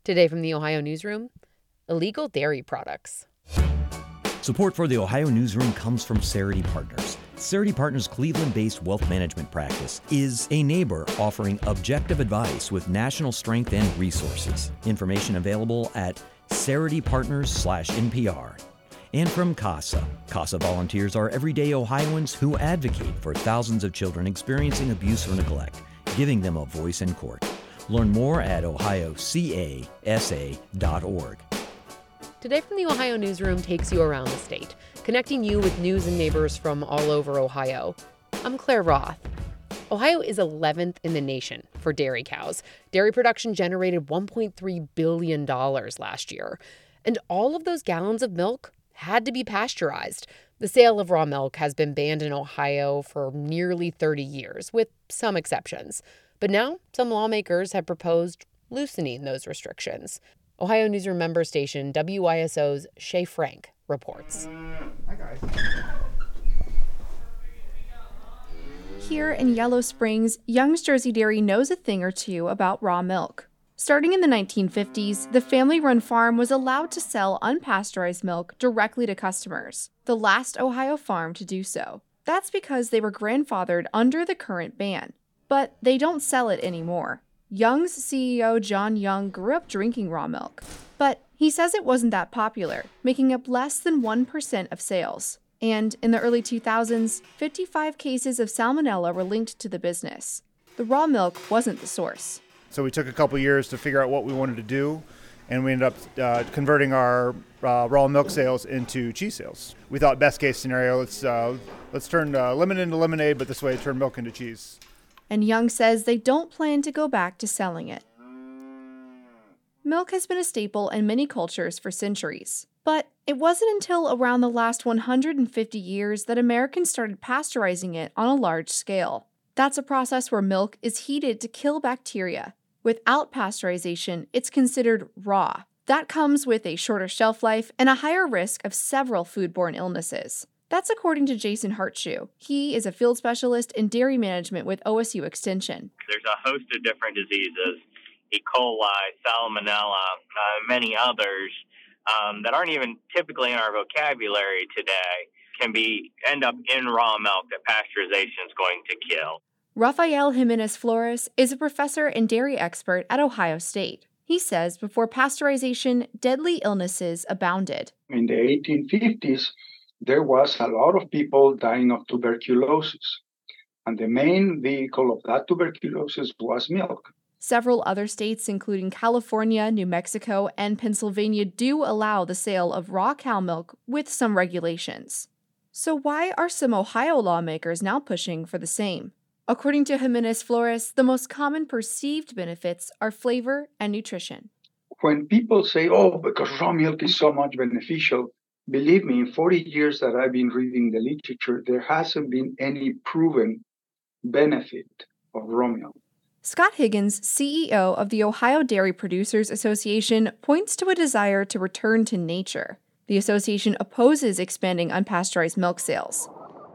Today from the Ohio Newsroom, illegal dairy products. Support for the Ohio Newsroom comes from Cerity Partners. Cerity Partners' Cleveland-based wealth management practice is a neighbor offering objective advice with national strength and resources. Information available at ceritypartners/NPR. And from CASA. CASA volunteers are everyday Ohioans who advocate for thousands of children experiencing abuse or neglect, giving them a voice in court. Learn more at ohiocasa.org. Today from the Ohio Newsroom takes you around the state, connecting you with news and neighbors from all over Ohio. I'm Claire Roth. Ohio is 11th in the nation for dairy cows. Dairy production generated $1.3 billion last year. And all of those gallons of milk had to be pasteurized. The sale of raw milk has been banned in Ohio for nearly 30 years, with some exceptions. But now, some lawmakers have proposed loosening those restrictions. Ohio Newsroom member station WYSO's Shay Frank reports. Hi, guys. Here in Yellow Springs, Young's Jersey Dairy knows a thing or two about raw milk. Starting in the 1950s, the family-run farm was allowed to sell unpasteurized milk directly to customers, the last Ohio farm to do so. That's because they were grandfathered under the current ban. But they don't sell it anymore. Young's CEO John Young grew up drinking raw milk, but he says it wasn't that popular, making up less than 1% of sales. And in the early 2000s, 55 cases of salmonella were linked to the business. The raw milk wasn't the source. So we took a couple years to figure out what we wanted to do, and we ended up converting our raw milk sales into cheese sales. We thought best case scenario, let's turn lemon into lemonade, but this way turn milk into cheese. And Young says they don't plan to go back to selling it. Milk has been a staple in many cultures for centuries. But it wasn't until around the last 150 years that Americans started pasteurizing it on a large scale. That's a process where milk is heated to kill bacteria. Without pasteurization, it's considered raw. That comes with a shorter shelf life and a higher risk of several foodborne illnesses. That's according to Jason Hartshoe. He is a field specialist in dairy management with OSU Extension. There's a host of different diseases, E. coli, salmonella, many others that aren't even typically in our vocabulary today, can end up in raw milk that pasteurization is going to kill. Rafael Jimenez Flores is a professor and dairy expert at Ohio State. He says before pasteurization, deadly illnesses abounded. In the 1850s, there was a lot of people dying of tuberculosis, and the main vehicle of that tuberculosis was milk. Several other states, including California, New Mexico, and Pennsylvania, do allow the sale of raw cow milk with some regulations. So why are some Ohio lawmakers now pushing for the same? According to Jimenez Flores, the most common perceived benefits are flavor and nutrition. When people say, because raw milk is so much beneficial, believe me, in 40 years that I've been reading the literature, there hasn't been any proven benefit of raw milk. Scott Higgins, CEO of the Ohio Dairy Producers Association, points to a desire to return to nature. The association opposes expanding unpasteurized milk sales.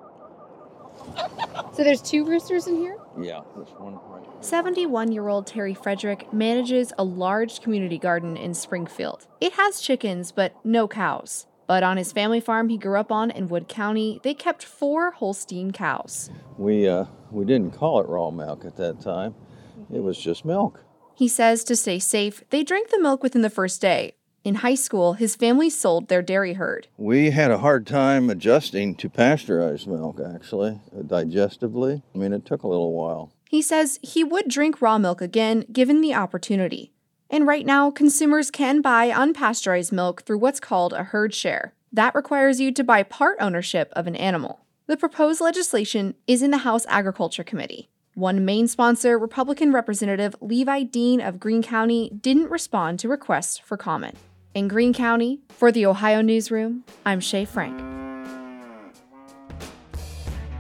So there's 2 roosters in here? Yeah, there's one right here. 71-year-old Terry Frederick manages a large community garden in Springfield. It has chickens, but no cows. But on his family farm he grew up on in Wood County, they kept 4 Holstein cows. We didn't call it raw milk at that time. It was just milk. He says to stay safe, they drank the milk within the first day. In high school, his family sold their dairy herd. We had a hard time adjusting to pasteurized milk, actually, digestively. I mean, it took a little while. He says he would drink raw milk again, given the opportunity. And right now, consumers can buy unpasteurized milk through what's called a herd share. That requires you to buy part ownership of an animal. The proposed legislation is in the House Agriculture Committee. One main sponsor, Republican Representative Levi Dean of Greene County, didn't respond to requests for comment. In Greene County, for the Ohio Newsroom, I'm Shay Frank.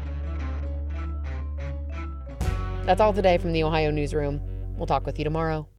That's all today from the Ohio Newsroom. We'll talk with you tomorrow.